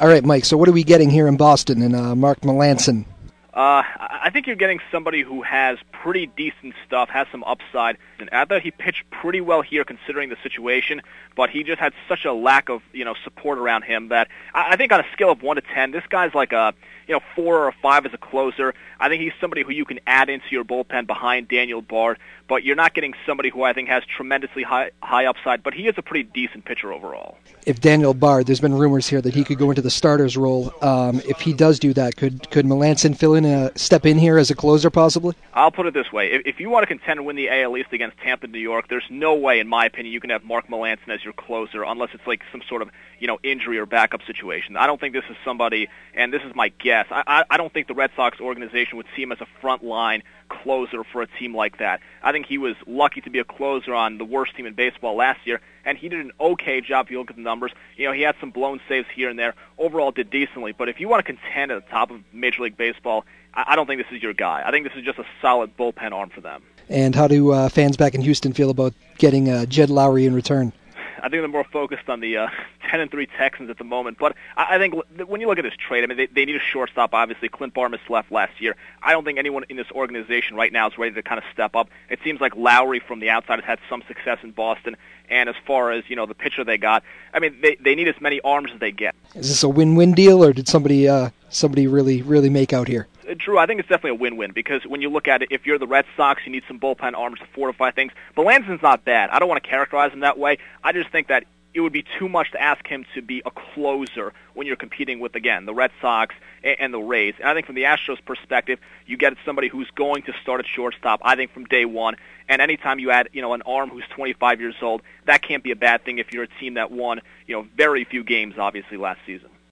All right, Mike, so what are we getting here in Boston in Mark Melancon? I think you're getting somebody who has pretty decent stuff, has some upside. And I thought he pitched pretty well here considering the situation, but he just had such a lack of, support around him that I think on a scale of 1 to 10, this guy's like a 4 or a 5 as a closer. I think he's somebody who you can add into your bullpen behind Daniel Bard, but you're not getting somebody who I think has tremendously high upside, but he is a pretty decent pitcher overall. If Daniel Bard, there's been rumors here that he could go into the starter's role. If he does do that, could Melancon step in here as a closer possibly? I'll put it this way. If you want to contend and win the AL East against Tampa, New York, there's no way, in my opinion, you can have Mark Melancon as your closer unless it's like some sort of injury or backup situation. I don't think this is somebody, and this is my guess, I don't think the Red Sox organization would see him as a front-line closer for a team like that. I think he was lucky to be a closer on the worst team in baseball last year, and he did an okay job if you look at the numbers. He had some blown saves here and there. Overall did decently, but if you want to contend at the top of Major League Baseball, I don't think this is your guy. I think this is just a solid bullpen arm for them. And how do fans back in Houston feel about getting Jed Lowry in return? I think they're more focused on the 10-3 Texans at the moment. But I think when you look at this trade, they need a shortstop, obviously. Clint Barmas left last year. I don't think anyone in this organization right now is ready to kind of step up. It seems like Lowry from the outside has had some success in Boston. And as far as, the pitcher they got, they need as many arms as they get. Is this a win-win deal, or did somebody really make out here? Drew, I think it's definitely a win-win because when you look at it, if you're the Red Sox, you need some bullpen arms to fortify things. Melancon's not bad. I don't want to characterize him that way. I just think that it would be too much to ask him to be a closer when you're competing with, again, the Red Sox and the Rays. And I think from the Astros' perspective, you get somebody who's going to start at shortstop, I think, from day one. And anytime you add, an arm who's 25 years old, that can't be a bad thing if you're a team that won, very few games, obviously, last season.